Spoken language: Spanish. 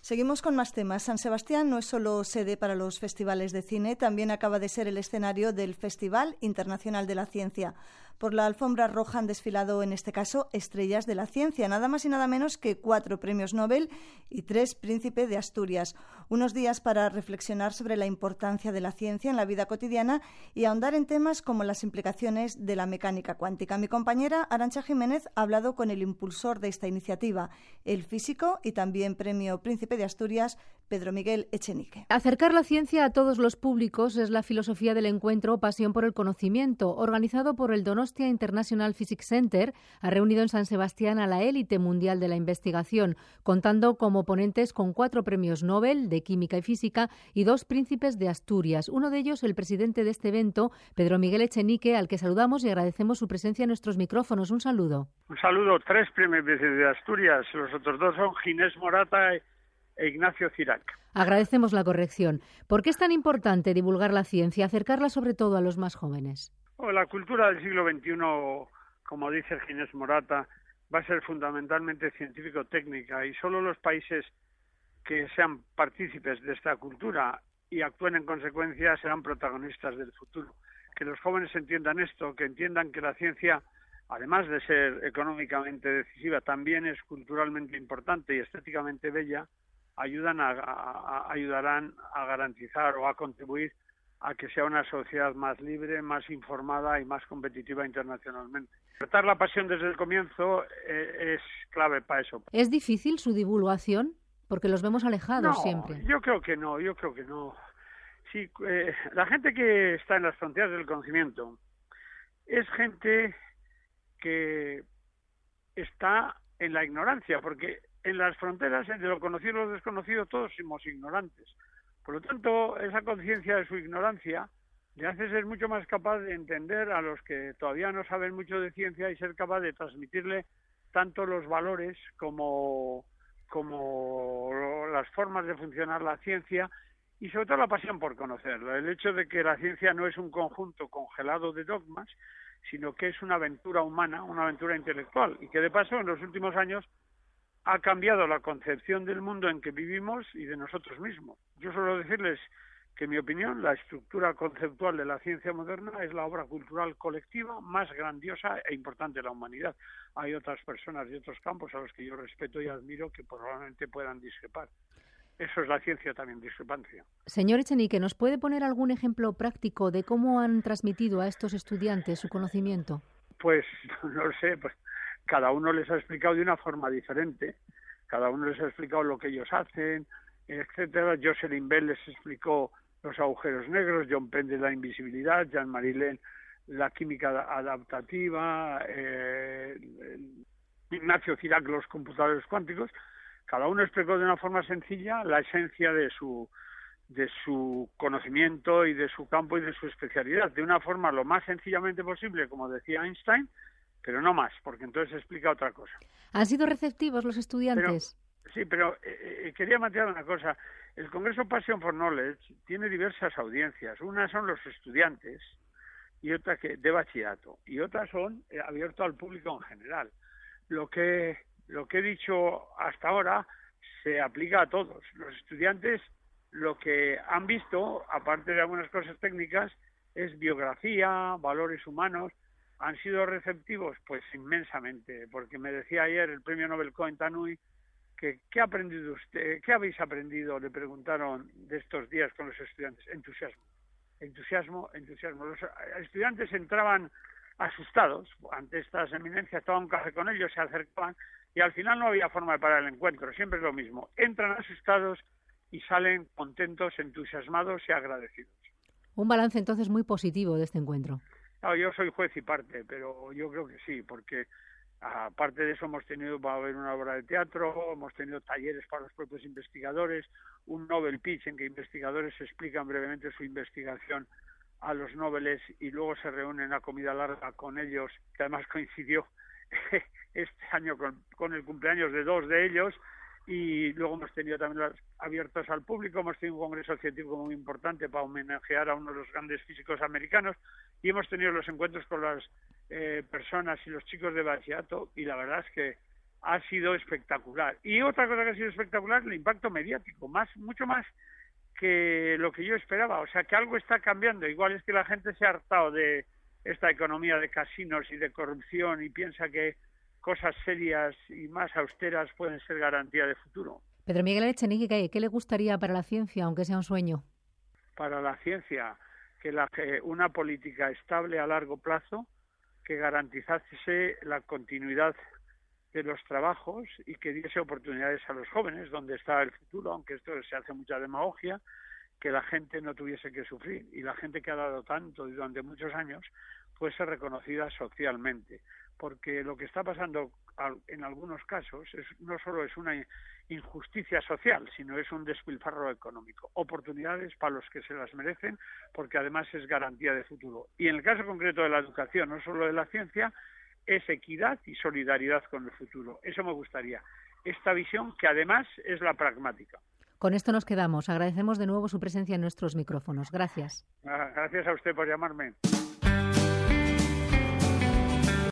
Seguimos con más temas. San Sebastián no es solo sede para los festivales de cine, también acaba de ser el escenario del Festival Internacional de la Ciencia. Por la alfombra roja han desfilado, en este caso, estrellas de la ciencia, nada más y nada menos que 4 premios Nobel y 3 Príncipe de Asturias. Unos días para reflexionar sobre la importancia de la ciencia en la vida cotidiana y ahondar en temas como las implicaciones de la mecánica cuántica. Mi compañera Arantxa Jiménez ha hablado con el impulsor de esta iniciativa, el físico y también premio Príncipe de Asturias, Pedro Miguel Echenique. Acercar la ciencia a todos los públicos es la filosofía del encuentro Pasión por el Conocimiento, organizado por el Donostia International Physics Center. Ha reunido en San Sebastián a la élite mundial de la investigación, contando como ponentes con 4 premios Nobel de Química y Física y 2 príncipes de Asturias. Uno de ellos, el presidente de este evento, Pedro Miguel Echenique, al que saludamos y agradecemos su presencia en nuestros micrófonos. Un saludo. Un saludo. 3 premios de Asturias. Los otros 2 son Ginés Morata e Ignacio Cirac. Agradecemos la corrección. ¿Por qué es tan importante divulgar la ciencia, acercarla sobre todo a los más jóvenes? La cultura del siglo XXI, como dice Ginés Morata, va a ser fundamentalmente científico-técnica y solo los países que sean partícipes de esta cultura y actúen en consecuencia serán protagonistas del futuro. Que los jóvenes entiendan esto, que entiendan que la ciencia, además de ser económicamente decisiva, también es culturalmente importante y estéticamente bella, ayudarán a garantizar o a contribuir a que sea una sociedad más libre, más informada y más competitiva internacionalmente. Tratar la pasión desde el comienzo es clave para eso. ¿Es difícil su divulgación? Porque los vemos alejados siempre. Yo creo que no. Sí, la gente que está en las fronteras del conocimiento es gente que está en la ignorancia, porque en las fronteras entre lo conocido y lo desconocido todos somos ignorantes. Por lo tanto, esa conciencia de su ignorancia le hace ser mucho más capaz de entender a los que todavía no saben mucho de ciencia y ser capaz de transmitirle tanto los valores como las formas de funcionar la ciencia y sobre todo la pasión por conocerla. El hecho de que la ciencia no es un conjunto congelado de dogmas, sino que es una aventura humana, una aventura intelectual y que de paso en los últimos años ha cambiado la concepción del mundo en que vivimos y de nosotros mismos. Yo suelo decirles que, en mi opinión, la estructura conceptual de la ciencia moderna es la obra cultural colectiva más grandiosa e importante de la humanidad. Hay otras personas de otros campos a los que yo respeto y admiro que probablemente puedan discrepar. Eso es la ciencia también, discrepancia. Señor Echenique, ¿nos puede poner algún ejemplo práctico de cómo han transmitido a estos estudiantes su conocimiento? Pues no lo sé, cada uno les ha explicado de una forma diferente, cada uno les ha explicado lo que ellos hacen, etcétera. Jocelyn Bell les explicó los agujeros negros, John Pendel la invisibilidad, Jean-Marie Lehn la química adaptativa, Ignacio Cirac los computadores cuánticos. Cada uno explicó de una forma sencilla la esencia de su conocimiento y de su campo y de su especialidad, de una forma lo más sencillamente posible, como decía Einstein, pero no más, porque entonces explica otra cosa. ¿Han sido receptivos los estudiantes? Pero quería matizar una cosa. El Congreso Passion for Knowledge tiene diversas audiencias. Una son los estudiantes y otra de bachillerato, y otras son abierto al público en general. Lo que he dicho hasta ahora se aplica a todos. Los estudiantes lo que han visto, aparte de algunas cosas técnicas, es biografía, valores humanos. ¿Han sido receptivos? Pues inmensamente, porque me decía ayer el premio Nobel Cohen Tanui que ¿qué ha aprendido usted? ¿Qué habéis aprendido? Le preguntaron de estos días con los estudiantes. Entusiasmo. Los estudiantes entraban asustados ante estas eminencias, tomaban un café con ellos, se acercaban y al final no había forma de parar el encuentro, siempre es lo mismo. Entran asustados y salen contentos, entusiasmados y agradecidos. Un balance entonces muy positivo de este encuentro. Claro, yo soy juez y parte, pero yo creo que sí, porque aparte de eso va a haber una obra de teatro, hemos tenido talleres para los propios investigadores, un Nobel Pitch en que investigadores explican brevemente su investigación a los Nobeles y luego se reúnen a comida larga con ellos, que además coincidió este año con el cumpleaños de 2 de ellos, y luego hemos tenido también abiertos al público, hemos tenido un congreso científico muy importante para homenajear a uno de los grandes físicos americanos y hemos tenido los encuentros con las personas y los chicos de bachillerato y la verdad es que ha sido espectacular. Y otra cosa que ha sido espectacular, el impacto mediático, mucho más que lo que yo esperaba. O sea, que algo está cambiando. Igual es que la gente se ha hartado de esta economía de casinos y de corrupción y piensa que cosas serias y más austeras pueden ser garantía de futuro. Pedro Miguel Echenique, ¿qué le gustaría para la ciencia, aunque sea un sueño? Para la ciencia, que una política estable a largo plazo que garantizase la continuidad de los trabajos y que diese oportunidades a los jóvenes, donde está el futuro, aunque esto se hace mucha demagogia, que la gente no tuviese que sufrir y la gente que ha dado tanto durante muchos años fuese reconocida socialmente, porque lo que está pasando en algunos casos no solo es una injusticia social, sino es un despilfarro económico. Oportunidades para los que se las merecen, porque además es garantía de futuro. Y en el caso concreto de la educación, no solo de la ciencia, es equidad y solidaridad con el futuro. Eso me gustaría. Esta visión que además es la pragmática. Con esto nos quedamos. Agradecemos de nuevo su presencia en nuestros micrófonos. Gracias. Gracias a usted por llamarme.